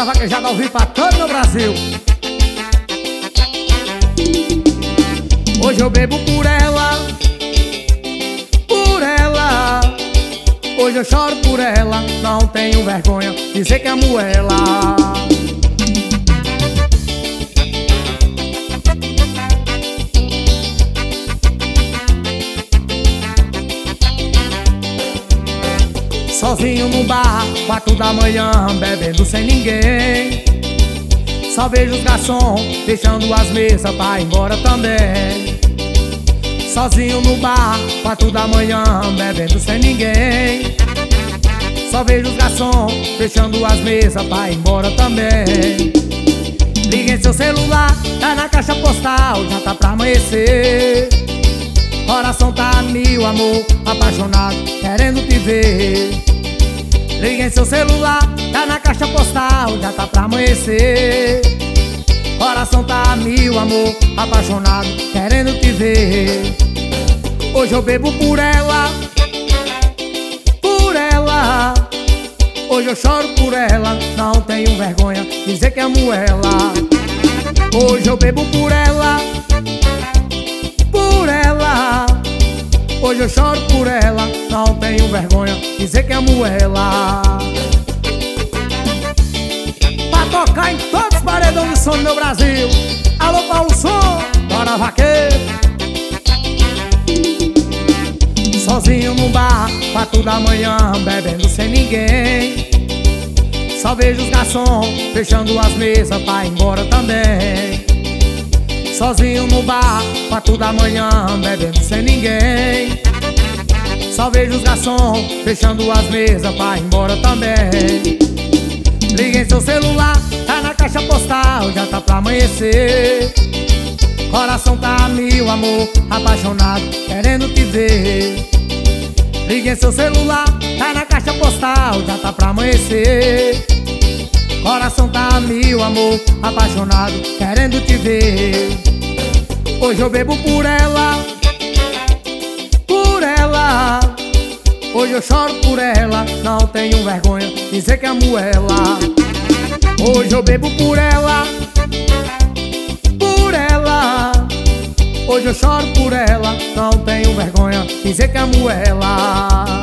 Bora vaquejada ao vivo pra todo o Brasil. Hoje eu bebo por ela, por ela. Hoje eu choro por ela, não tenho vergonha de dizer que amo ela. Sozinho no bar, 4 da manhã, bebendo sem ninguém. Só vejo os garçons fechando as mesas pra ir embora também. Sozinho no bar, 4 da manhã, bebendo sem ninguém. Só vejo os garçons fechando as mesas pra ir embora também. Liga em seu celular, tá na caixa postal, já tá pra amanhecer. Coração tá a mil, amor, apaixonado, querendo te ver. Liga em seu celular, tá na caixa postal, já tá pra amanhecer. Coração tá a mil, amor, apaixonado, querendo te ver. Hoje eu bebo por ela, por ela. Hoje eu choro por ela, não tenho vergonha de dizer que amo ela. Hoje eu bebo por ela, por ela. Hoje eu choro por ela, não tenho vergonha de dizer que amo ela. Pra tocar em todos os paredões de som do meu Brasil. Alô Paulo Som, bora vaqueiro. Sozinho no bar, 4 da manhã, bebendo sem ninguém. Só vejo os garçons fechando as mesas pra ir embora também. Sozinho no bar, 4 da manhã, bebendo sem ninguém. Só vejo os garçons fechando as mesas pra ir embora também. Liga em seu celular, tá na caixa postal, já tá pra amanhecer. Coração tá a mil, amor, apaixonado, querendo te ver. Liga em seu celular, tá na caixa postal, já tá pra amanhecer. Coração tá a mil, amor, apaixonado, querendo te ver. Hoje eu bebo por ela, por ela. Hoje eu choro por ela, não tenho vergonha de dizer que amo ela. Hoje eu bebo por ela, por ela. Hoje eu choro por ela, não tenho vergonha de dizer que amo ela.